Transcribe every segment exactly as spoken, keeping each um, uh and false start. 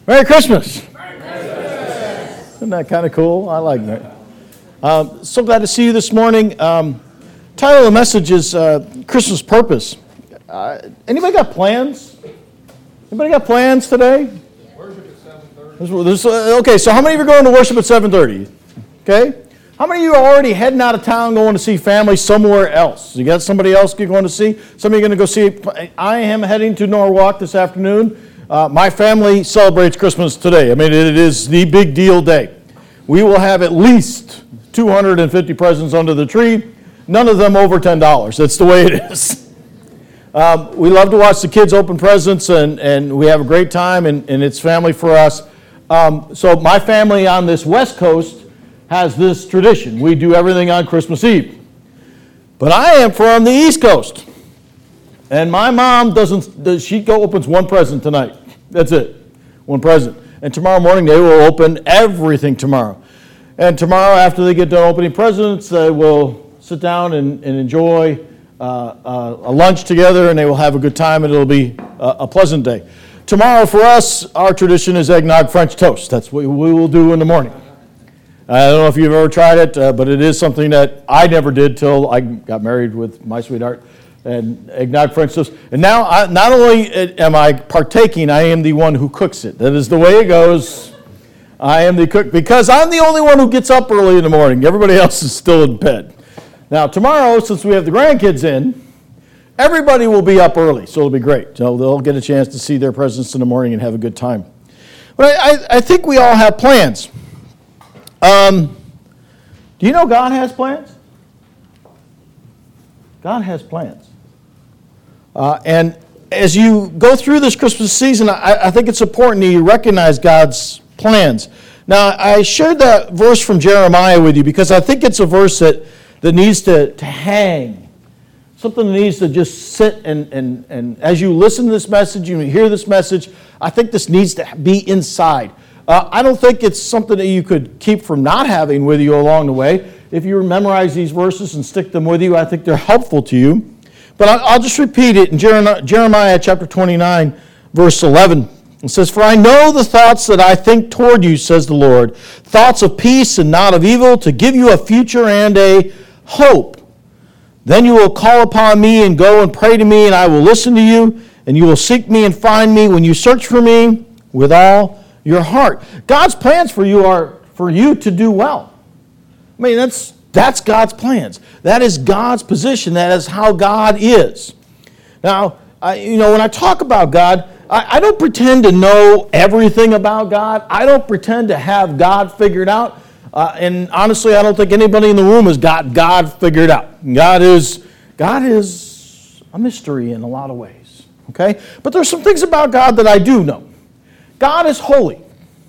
Merry Christmas. Merry Christmas. Isn't that kind of cool? I like that. Um, so glad to see you this morning. Um, title of the message is uh, Christmas Purpose. Uh, anybody got plans? Anybody got plans today? Worship at seven thirty. There's, there's, uh, okay, so how many of you are going to worship at seven thirty? Okay. How many of you are already heading out of town going to see family somewhere else? You got somebody else you're going to see? Some of you are going to go see. I am heading to Norwalk this afternoon. Uh, my family celebrates Christmas today. I mean, it is the big deal day. We will have at least two hundred fifty presents under the tree, none of them over ten dollars. That's the way it is. Um, we love to watch the kids open presents, and, and we have a great time, and, and it's family for us. Um, so my family on this West Coast has this tradition. We do everything on Christmas Eve. But I am from the East Coast. And my mom doesn't, she go opens one present tonight. That's it, one present. And tomorrow morning they will open everything tomorrow. And tomorrow after they get done opening presents, they will sit down and, and enjoy uh, uh, a lunch together, and they will have a good time, and it'll be a, a pleasant day. Tomorrow for us, our tradition is eggnog French toast. That's what we will do in the morning. I don't know if you've ever tried it, uh, but it is something that I never did till I got married with my sweetheart. And eggnog French toast. And now, I, not only am I partaking, I am the one who cooks it. That is the way it goes. I am the cook, because I'm the only one who gets up early in the morning. Everybody else is still in bed. Now, tomorrow, since we have the grandkids in, everybody will be up early, so it'll be great. So they'll get a chance to see their presents in the morning and have a good time. But I, I, I think we all have plans. Um, do you know God has plans? God has plans. Uh, and as you go through this Christmas season, I, I think it's important that you recognize God's plans. Now, I shared that verse from Jeremiah with you because I think it's a verse that, that needs to, to hang. Something that needs to just sit and, and, and as you listen to this message, you hear this message, I think this needs to be inside. Uh, I don't think it's something that you could keep from not having with you along the way. If you memorize these verses and stick them with you, I think they're helpful to you. But I'll just repeat it in Jeremiah chapter twenty-nine, verse eleven. It says, "For I know the thoughts that I think toward you, says the Lord, thoughts of peace and not of evil, to give you a future and a hope. Then you will call upon me and go and pray to me, and I will listen to you, and you will seek me and find me when you search for me with all your heart." God's plans for you are for you to do well. I mean, that's that's God's plans. That is God's position. That is how God is. Now, I, you know, when I talk about God, I, I don't pretend to know everything about God. I don't pretend to have God figured out. Uh, and honestly, I don't think anybody in the room has got God figured out. God is God is a mystery in a lot of ways. Okay, but there's some things about God that I do know. God is holy.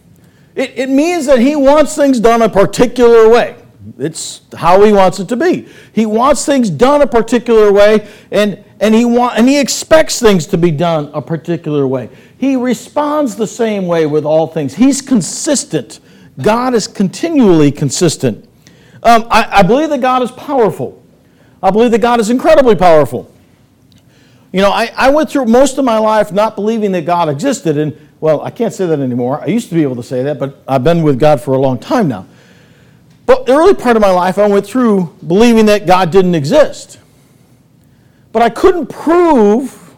It, it means that He wants things done a particular way. It's how He wants it to be. He wants things done a particular way, and, and, he want, and He expects things to be done a particular way. He responds the same way with all things. He's consistent. God is continually consistent. Um, I, I believe that God is powerful. I believe that God is incredibly powerful. You know, I, I went through most of my life not believing that God existed, and well, I can't say that anymore. I used to be able to say that, but I've been with God for a long time now. But the early part of my life, I went through believing that God didn't exist. But I couldn't prove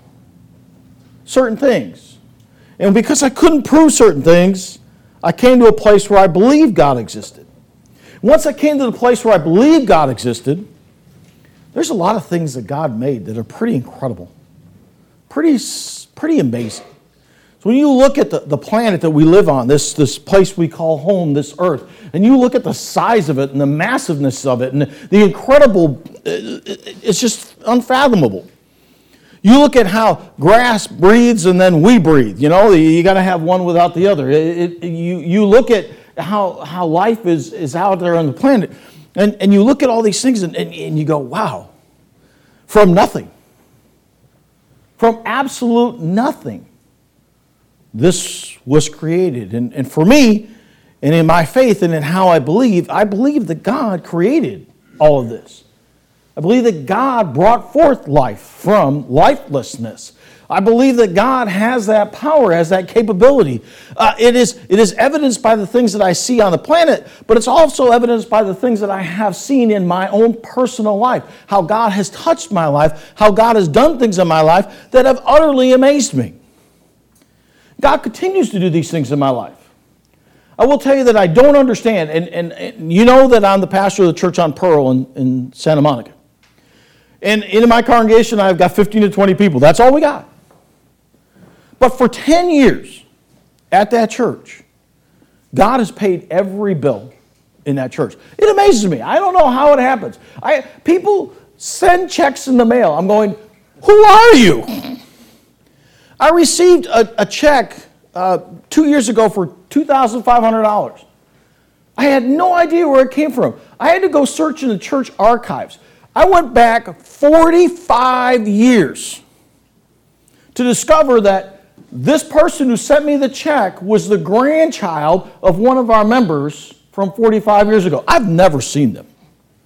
certain things. And because I couldn't prove certain things, I came to a place where I believed God existed. Once I came to the place where I believed God existed, there's a lot of things that God made that are pretty incredible, pretty, pretty amazing. So when you look at the, the planet that we live on, this, this place we call home, this earth, and you look at the size of it and the massiveness of it and the, the incredible, it's just unfathomable. You look at how grass breathes and then we breathe. You know, you got to have one without the other. It, it, you, you look at how, how life is, is out there on the planet, and, and you look at all these things and, and, and you go, wow, from nothing, from absolute nothing, this was created. And, and for me, and in my faith and in how I believe, I believe that God created all of this. I believe that God brought forth life from lifelessness. I believe that God has that power, has that capability. Uh, it is, it is evidenced by the things that I see on the planet, but it's also evidenced by the things that I have seen in my own personal life, how God has touched my life, how God has done things in my life that have utterly amazed me. God continues to do these things in my life. I will tell you that I don't understand, and, and, and you know that I'm the pastor of the church on Pearl in, in Santa Monica. And in my congregation, I've got fifteen to twenty people. That's all we got. But for ten years at that church, God has paid every bill in that church. It amazes me. I don't know how it happens. I, people send checks in the mail. I'm going, who are you? I received a, a check uh, two years ago for two thousand five hundred dollars. I had no idea where it came from. I had to go search in the church archives. I went back forty-five years to discover that this person who sent me the check was the grandchild of one of our members from forty-five years ago. I've never seen them.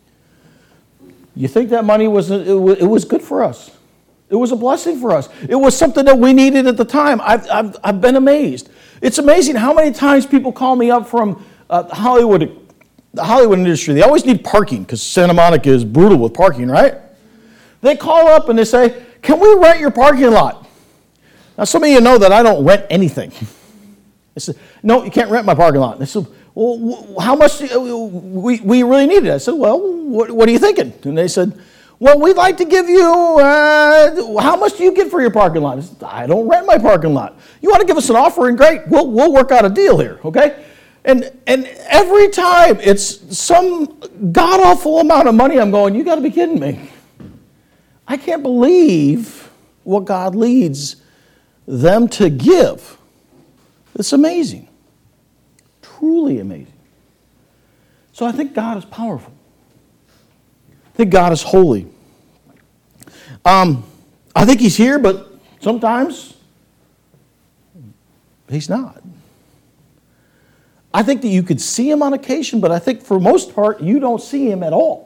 You think that money was, it was good for us. It was a blessing for us. It was something that we needed at the time. I've, I've, I've been amazed. It's amazing how many times people call me up from uh, Hollywood, the Hollywood industry. They always need parking because Santa Monica is brutal with parking, right? They call up and they say, can we rent your parking lot? Now, some of you know that I don't rent anything. I said, no, you can't rent my parking lot. They said, well, how much do you, we, we really need it? I said, well, what, what are you thinking? And they said, well, we'd like to give you, uh, how much do you get for your parking lot? I said, I don't rent my parking lot. You want to give us an offering? Great. We'll, we'll work out a deal here, okay? And, and every time it's some god-awful amount of money, I'm going, you got to be kidding me. I can't believe what God leads them to give. It's amazing. Truly amazing. So I think God is powerful. I think God is holy. Um, I think He's here, but sometimes He's not. I think that you could see Him on occasion, but I think for most part, you don't see Him at all.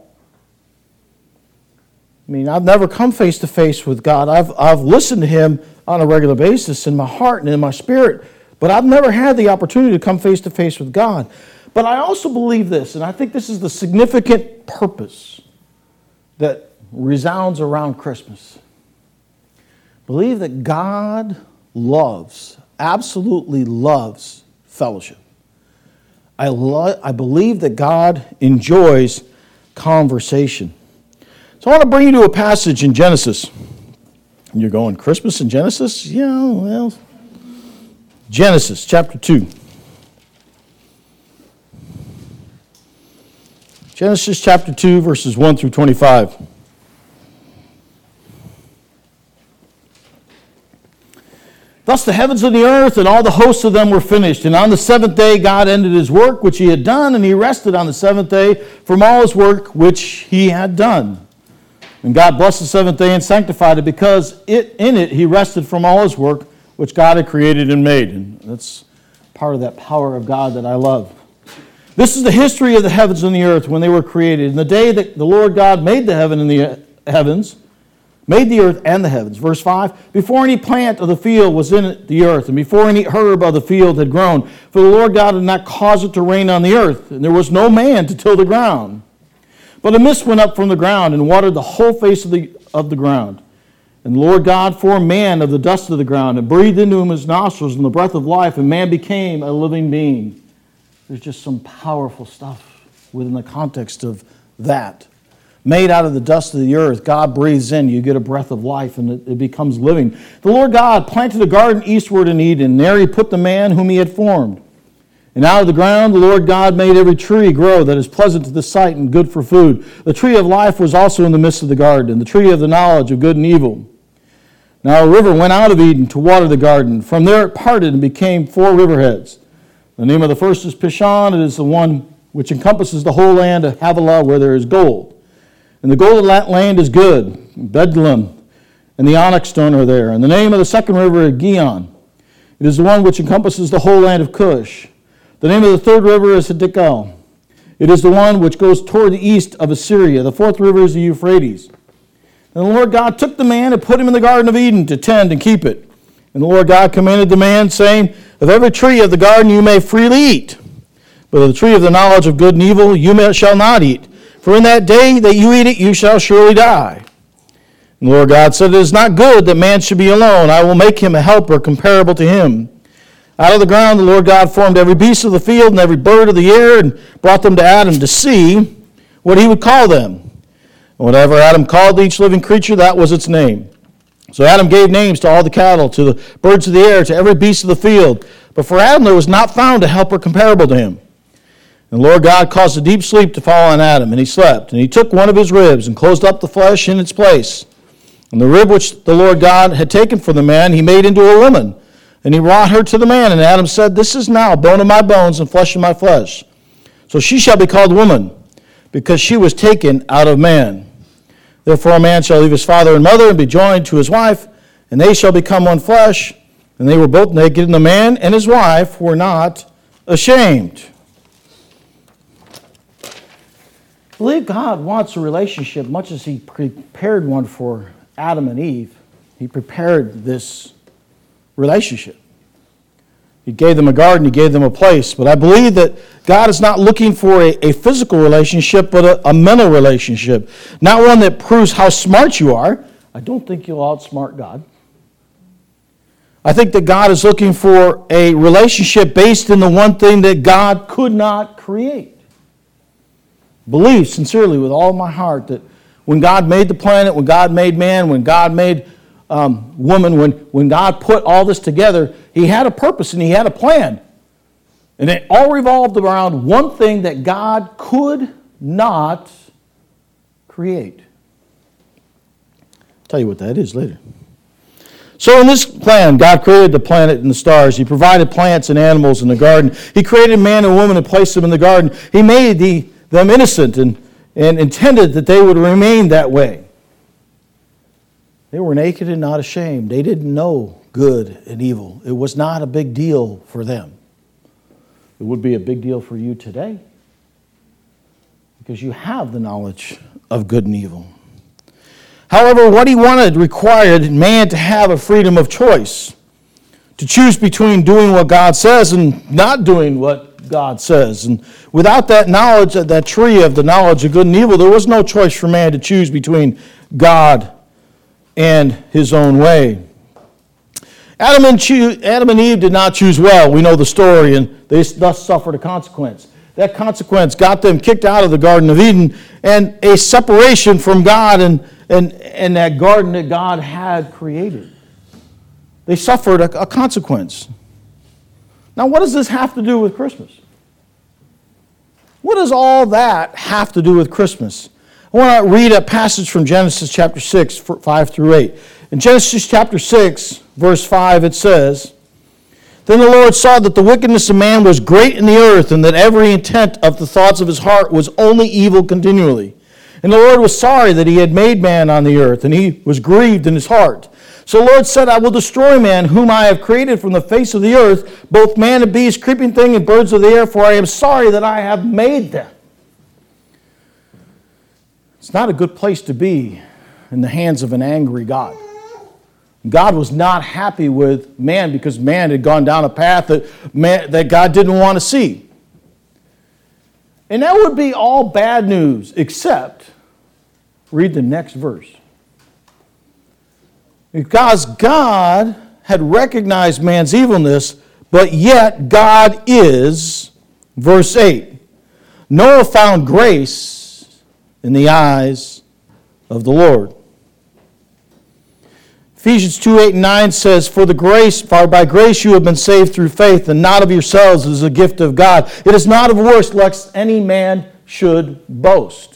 I mean, I've never come face to face with God. I've, I've listened to Him on a regular basis in my heart and in my spirit, but I've never had the opportunity to come face to face with God. But I also believe this, and I think this is the significant purpose that resounds around Christmas. Believe that God loves, absolutely loves fellowship. I, lo- I believe that God enjoys conversation. So I want to bring you to a passage in Genesis. And you're going, Christmas in Genesis? Yeah, well, Genesis chapter two. Genesis chapter two, verses one through twenty-five. Thus the heavens and the earth and all the hosts of them were finished. And on the seventh day God ended His work which He had done, and He rested on the seventh day from all His work which He had done. And God blessed the seventh day and sanctified it, because it, in it He rested from all His work which God had created and made. And that's part of that power of God that I love. This is the history of the heavens and the earth when they were created. In the day that the Lord God made the heaven and the heavens, made the earth and the heavens. Verse five, before any plant of the field was in the earth, and before any herb of the field had grown, for the Lord God had not caused it to rain on the earth, and there was no man to till the ground. But a mist went up from the ground and watered the whole face of the, of the ground. And the Lord God formed man of the dust of the ground and breathed into him His nostrils and the breath of life, and man became a living being. There's just some powerful stuff within the context of that. Made out of the dust of the earth, God breathes in, you get a breath of life, and it, it becomes living. The Lord God planted a garden eastward in Eden, and there He put the man whom He had formed. And out of the ground the Lord God made every tree grow that is pleasant to the sight and good for food. The tree of life was also in the midst of the garden, and the tree of the knowledge of good and evil. Now a river went out of Eden to water the garden. From there it parted and became four riverheads. The name of the first is Pishon. It is the one which encompasses the whole land of Havilah, where there is gold. And the gold of that land is good. Bedlam and the onyx stone are there. And the name of the second river is Gihon. It is the one which encompasses the whole land of Cush. The name of the third river is Hiddekel. It is the one which goes toward the east of Assyria. The fourth river is the Euphrates. And the Lord God took the man and put him in the Garden of Eden to tend and keep it. And the Lord God commanded the man, saying, of every tree of the garden you may freely eat, but of the tree of the knowledge of good and evil you may, shall not eat. For in that day that you eat it, you shall surely die. And the Lord God said, it is not good that man should be alone. I will make him a helper comparable to him. Out of the ground the Lord God formed every beast of the field and every bird of the air, and brought them to Adam to see what he would call them. And whatever Adam called each living creature, that was its name. So Adam gave names to all the cattle, to the birds of the air, to every beast of the field. But for Adam there was not found a helper comparable to him. And the Lord God caused a deep sleep to fall on Adam, and he slept. And he took one of his ribs and closed up the flesh in its place. And the rib which the Lord God had taken from the man, he made into a woman. And he brought her to the man. And Adam said, this is now bone of my bones and flesh of my flesh. So she shall be called woman, because she was taken out of man. Therefore a man shall leave his father and mother and be joined to his wife, and they shall become one flesh. And they were both naked, and the man and his wife were not ashamed. I believe God wants a relationship much as he prepared one for Adam and Eve. He prepared this relationship. He gave them a garden, he gave them a place. But I believe that God is not looking for a, a physical relationship, but a, a mental relationship. Not one that proves how smart you are. I don't think you'll outsmart God. I think that God is looking for a relationship based in the one thing that God could not create. Believe sincerely with all my heart that when God made the planet, when God made man, when God made um, woman, when, when God put all this together, he had a purpose and he had a plan. And it all revolved around one thing that God could not create. I'll tell you what that is later. So in this plan, God created the planet and the stars. He provided plants and animals in the garden. He created man and woman and placed them in the garden. He made the, them innocent and, and intended that they would remain that way. They were naked and not ashamed. They didn't know good and evil. It was not a big deal for them. It would be a big deal for you today because you have the knowledge of good and evil. However, what he wanted required man to have a freedom of choice, to choose between doing what God says and not doing what God says. And without that knowledge, that tree of the knowledge of good and evil, there was no choice for man to choose between God and his own way. Adam and, choo- Adam and Eve did not choose well. We know the story, and they thus suffered a consequence. That consequence got them kicked out of the Garden of Eden and a separation from God and, and, and that garden that God had created. They suffered a, a consequence. Now, what does this have to do with Christmas? What does all that have to do with Christmas? I want to read a passage from Genesis chapter six, five through eight. In Genesis chapter six, verse five, it says, Then the Lord saw that the wickedness of man was great in the earth, and that every intent of the thoughts of his heart was only evil continually. And the Lord was sorry that he had made man on the earth, and he was grieved in his heart. So the Lord said, I will destroy man, whom I have created from the face of the earth, both man and beast, creeping thing, and birds of the air, for I am sorry that I have made them. It's not a good place to be in the hands of an angry God. God was not happy with man because man had gone down a path that, man, that God didn't want to see. And that would be all bad news, except, read the next verse. Because God had recognized man's evilness, but yet God is, verse eight, Noah found grace in the eyes of the Lord. Ephesians two, eight, and nine says, For the grace, for by grace you have been saved through faith, and not of yourselves, it is a gift of God. It is not of works, lest any man should boast.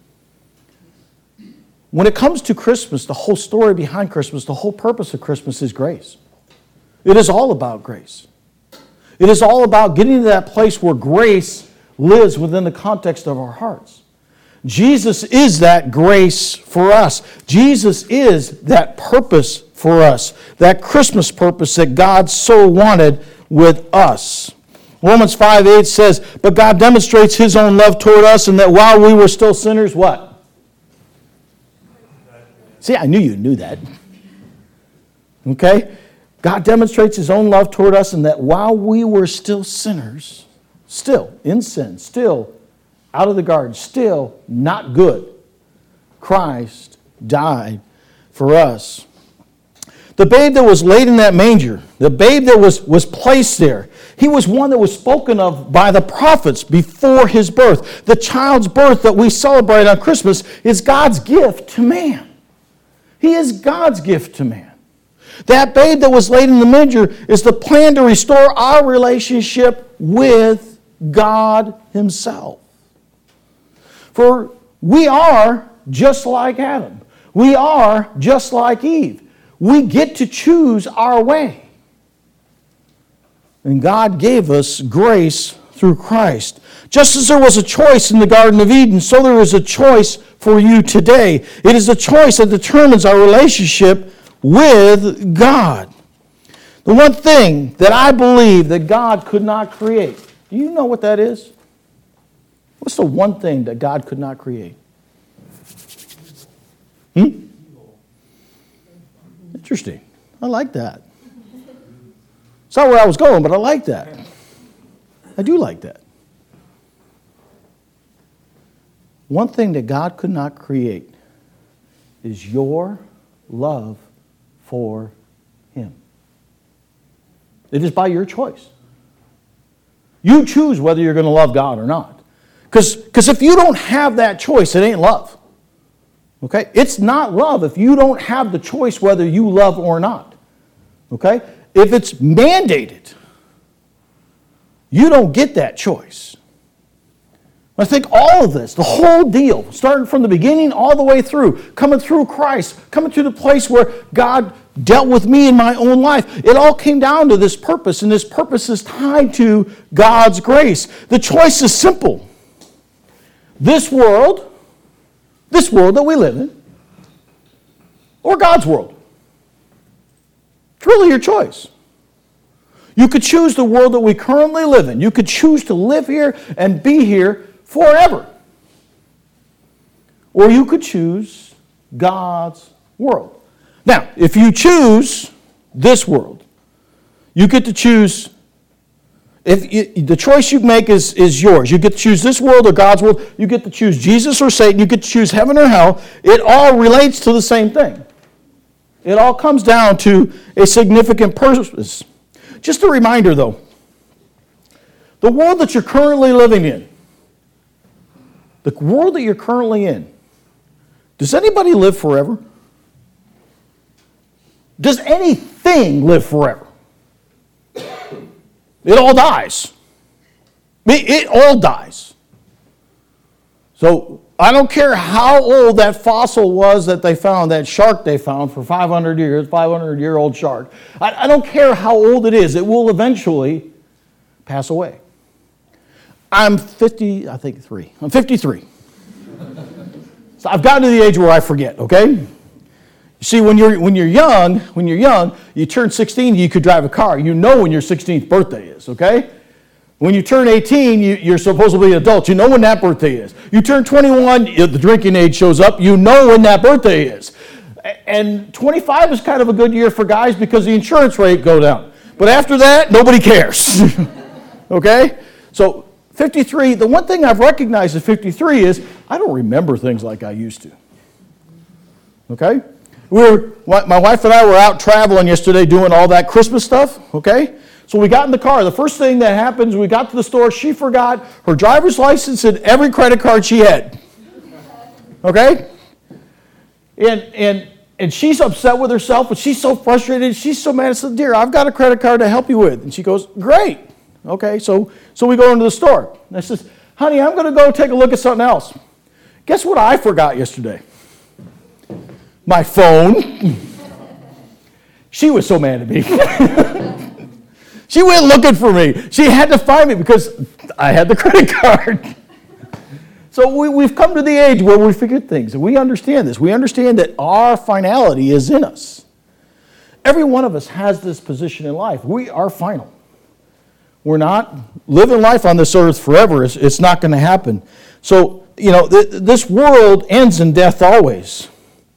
When it comes to Christmas, the whole story behind Christmas, the whole purpose of Christmas is grace. It is all about grace. It is all about getting to that place where grace lives within the context of our hearts. Jesus is that grace for us. Jesus is that purpose for us, that Christmas purpose that God so wanted with us. Romans five, eight says, But God demonstrates his own love toward us, and that while we were still sinners, what? See, I knew you knew that. Okay? God demonstrates his own love toward us in that while we were still sinners, still in sin, still out of the garden, still not good, Christ died for us. The babe that was laid in that manger, the babe that was, was placed there, he was one that was spoken of by the prophets before his birth. The child's birth that we celebrate on Christmas is God's gift to man. He is God's gift to man. That babe that was laid in the manger is the plan to restore our relationship with God himself. For we are just like Adam. We are just like Eve. We get to choose our way. And God gave us grace through Christ. Just as there was a choice in the Garden of Eden, so there is a choice for you today. It is a choice that determines our relationship with God. The one thing that I believe that God could not create, do you know what that is? What's the one thing that God could not create? Hmm? Interesting. I like that. It's not where I was going, but I like that. I do like that. One thing that God could not create is your love for him. It is by your choice. You choose whether you're going to love God or not. Because if you don't have that choice, it ain't love. Okay? It's not love if you don't have the choice whether you love or not. Okay? If it's mandated, you don't get that choice. I think all of this, the whole deal, starting from the beginning all the way through, coming through Christ, coming to the place where God dealt with me in my own life, it all came down to this purpose, and this purpose is tied to God's grace. The choice is simple. This world, this world that we live in, or God's world. It's really your choice. You could choose the world that we currently live in. You could choose to live here and be here forever. Or you could choose God's world. Now, if you choose this world, you get to choose, if you, the choice you make is, is yours. You get to choose this world or God's world. You get to choose Jesus or Satan. You get to choose heaven or hell. It all relates to the same thing. It all comes down to a significant purpose. Just a reminder, though, the world that you're currently living in, the world that you're currently in, does anybody live forever? Does anything live forever? It all dies. It, it all dies. So I don't care how old that fossil was that they found, that shark they found for five hundred years, five hundred year old shark. I, I don't care how old it is. It will eventually pass away. I'm fifty, I think three. I'm fifty-three. So I've gotten to the age where I forget, okay? You see, when you're when you're young, when you're young, you turn sixteen, you could drive a car. You know when your sixteenth birthday is, okay? When you turn eighteen, you, you're supposed to be an adult. You know when that birthday is. You turn twenty-one, the drinking age shows up. You know when that birthday is. And twenty-five is kind of a good year for guys because the insurance rate go down. But after that, nobody cares. Okay? So fifty-three, the one thing I've recognized at fifty-three is I don't remember things like I used to. Okay? We were, my wife and I were out traveling yesterday doing all that Christmas stuff, okay? So we got in the car. The first thing that happens, we got to the store, she forgot her driver's license and every credit card she had. Okay? And and and she's upset with herself, but she's so frustrated, she's so mad. I said, dear, I've got a credit card to help you with. And she goes, great. Okay, so, so we go into the store. And I says, honey, I'm going to go take a look at something else. Guess what I forgot yesterday? My phone. She was so mad at me. She went looking for me. She had to find me because I had the credit card. So we, we've come to the age where we figure things, and we understand this. We understand that our finality is in us. Every one of us has this position in life. We are final. We're not living life on this earth forever. It's, it's not going to happen. So, you know, th- this world ends in death always.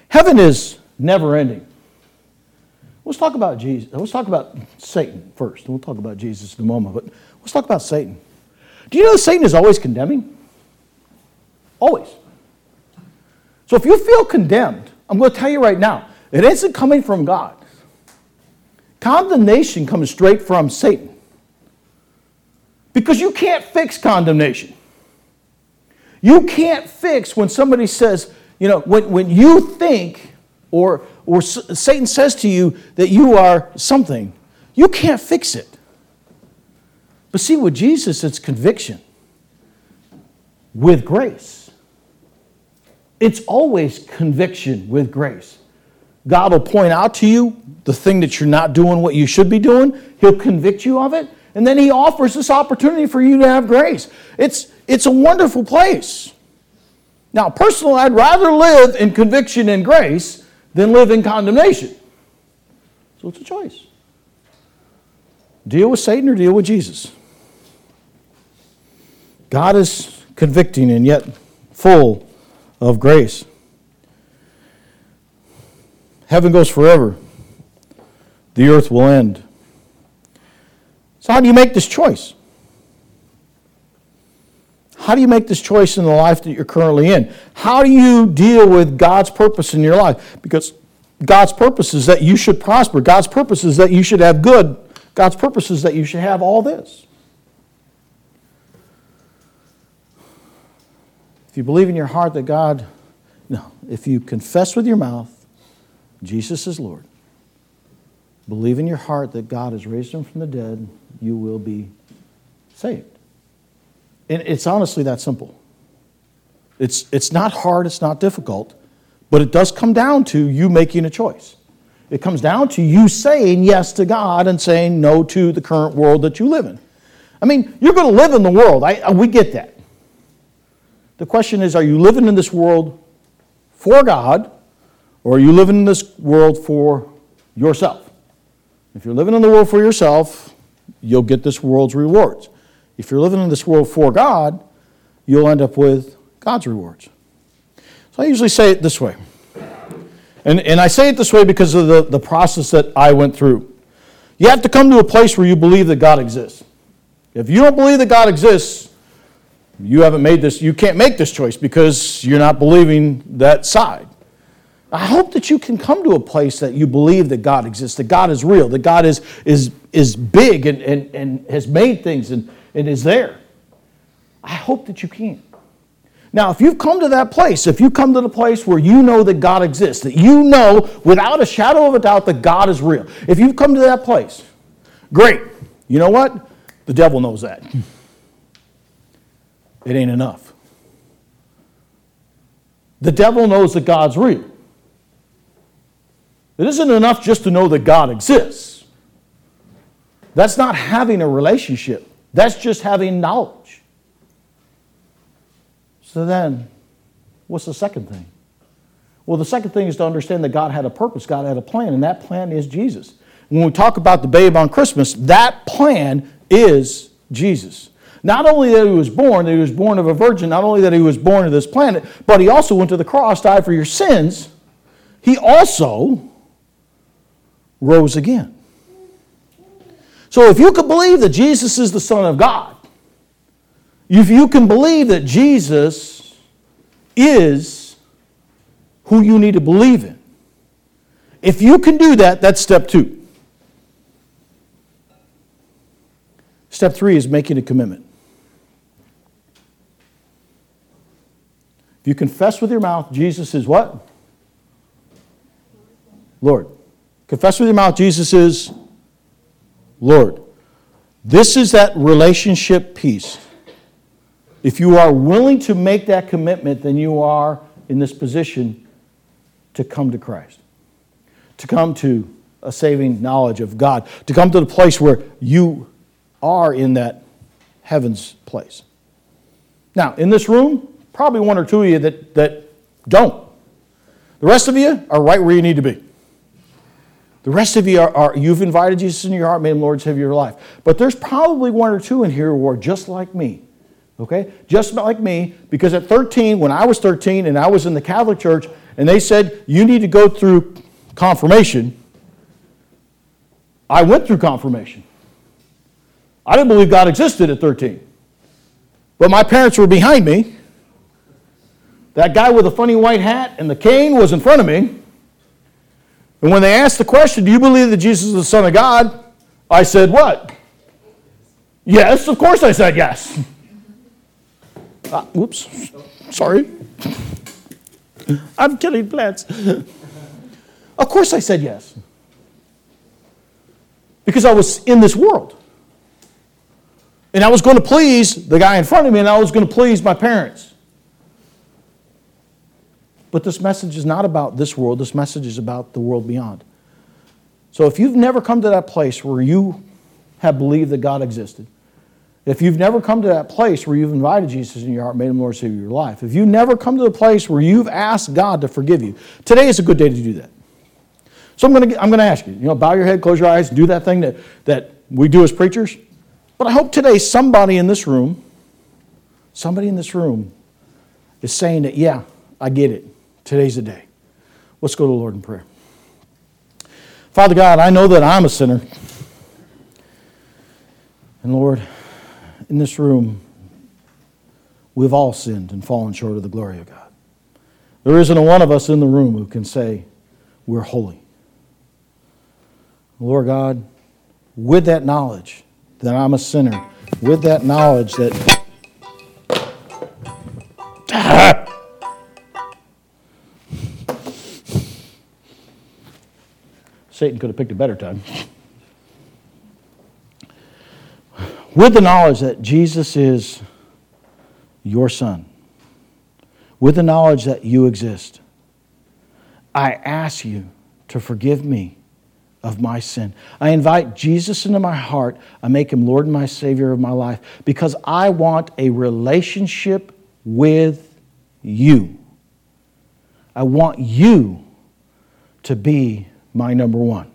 Heaven is never ending. Let's talk about Jesus. Let's talk about Satan first. We'll talk about Jesus in a moment, but let's talk about Satan. Do you know that Satan is always condemning? Always. So if you feel condemned, I'm going to tell you right now, it isn't coming from God. Condemnation comes straight from Satan. Because you can't fix condemnation. You can't fix when somebody says, you know, when, when you think or, or Satan says to you that you are something, you can't fix it. But see, with Jesus, it's conviction with grace. It's always conviction with grace. God will point out to you the thing that you're not doing what you should be doing. He'll convict you of it. And then he offers this opportunity for you to have grace. It's, it's a wonderful place. Now, personally, I'd rather live in conviction and grace than live in condemnation. So it's a choice. Deal with Satan or deal with Jesus. God is convicting and yet full of grace. Heaven goes forever. The earth will end. So how do you make this choice? How do you make this choice in the life that you're currently in? How do you deal with God's purpose in your life? Because God's purpose is that you should prosper. God's purpose is that you should have good. God's purpose is that you should have all this. If you believe in your heart that God, no, if you confess with your mouth Jesus is Lord, believe in your heart that God has raised him from the dead, you will be saved. And it's honestly that simple. It's, it's not hard, it's not difficult, but it does come down to you making a choice. It comes down to you saying yes to God and saying no to the current world that you live in. I mean, you're going to live in the world. I, we get that. The question is, are you living in this world for God, or are you living in this world for yourself? If you're living in the world for yourself, you'll get this world's rewards. If you're living in this world for God, you'll end up with God's rewards. So I usually say it this way. And, and I say it this way because of the, the process that I went through. You have to come to a place where you believe that God exists. If you don't believe that God exists, you haven't made this, you can't make this choice because you're not believing that side. I hope that you can come to a place that you believe that God exists, that God is real, that God is, is, is big and, and, and has made things and, and is there. I hope that you can. Now, if you've come to that place, if you come to the place where you know that God exists, that you know without a shadow of a doubt that God is real, if you've come to that place, great. You know what? The devil knows that. It ain't enough. The devil knows that God's real. It isn't enough just to know that God exists. That's not having a relationship. That's just having knowledge. So then, what's the second thing? Well, the second thing is to understand that God had a purpose, God had a plan, and that plan is Jesus. When we talk about the babe on Christmas, that plan is Jesus. Not only that he was born, that he was born of a virgin, not only that he was born to this planet, but he also went to the cross, died for your sins. He also rose again. So if you can believe that Jesus is the Son of God, if you can believe that Jesus is who you need to believe in, if you can do that, that's step two. Step three is making a commitment. If you confess with your mouth, Jesus is what? Lord. Confess with your mouth, Jesus is Lord. This is that relationship piece. If you are willing to make that commitment, then you are in this position to come to Christ, to come to a saving knowledge of God, to come to the place where you are in that heaven's place. Now, in this room, probably one or two of you that, that don't. The rest of you are right where you need to be. The rest of you are, are, you've invited Jesus into your heart, made him Lord and Savior of your life. But there's probably one or two in here who are just like me, Okay? Just like me, because at thirteen, when I was thirteen and I was in the Catholic Church, and they said, you need to go through confirmation, I went through confirmation. I didn't believe God existed at thirteen. But my parents were behind me. That guy with the funny white hat and the cane was in front of me. And when they asked the question, do you believe that Jesus is the Son of God? I said, what? Yes, of course I said yes. Uh, whoops, sorry. I'm killing plants. Of course I said yes. Because I was in this world. And I was going to please the guy in front of me, and I was going to please my parents. But this message is not about this world. This message is about the world beyond. So if you've never come to that place where you have believed that God existed, if you've never come to that place where you've invited Jesus in your heart, made him Lord and Savior of your life, if you've never come to the place where you've asked God to forgive you, today is a good day to do that. So I'm going to, I'm going to ask you, you know, bow your head, close your eyes, do that thing that, that we do as preachers. But I hope today somebody in this room, somebody in this room is saying that, yeah, I get it. Today's the day. Let's go to the Lord in prayer. Father God, I know that I'm a sinner. And Lord, in this room, we've all sinned and fallen short of the glory of God. There isn't a one of us in the room who can say we're holy. Lord God, with that knowledge that I'm a sinner, with that knowledge that Satan could have picked a better time. With the knowledge that Jesus is your Son, with the knowledge that you exist, I ask you to forgive me of my sin. I invite Jesus into my heart. I make him Lord and my Savior of my life because I want a relationship with you. I want you to be my number one.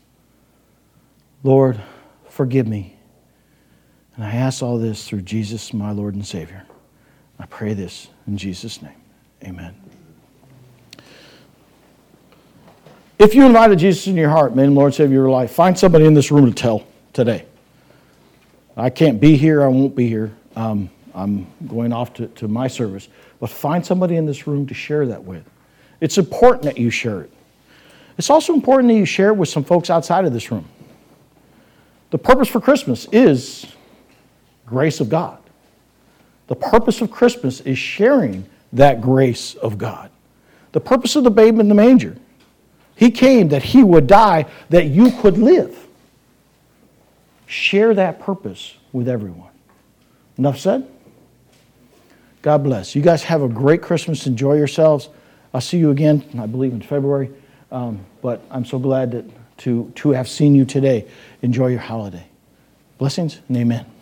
Lord, forgive me. And I ask all this through Jesus, my Lord and Savior. I pray this in Jesus' name. Amen. If you invited Jesus in your heart, made him Lord and Savior of your life, find somebody in this room to tell today. I can't be here. I won't be here. Um, I'm going off to, to my service. But find somebody in this room to share that with. It's important that you share it. It's also important that you share it with some folks outside of this room. The purpose for Christmas is grace of God. The purpose of Christmas is sharing that grace of God. The purpose of the babe in the manger. He came that he would die, that you could live. Share that purpose with everyone. Enough said? God bless. You guys have a great Christmas. Enjoy yourselves. I'll see you again, I believe, in February. Um, but I'm so glad that to, to have seen you today. Enjoy your holiday. Blessings and amen.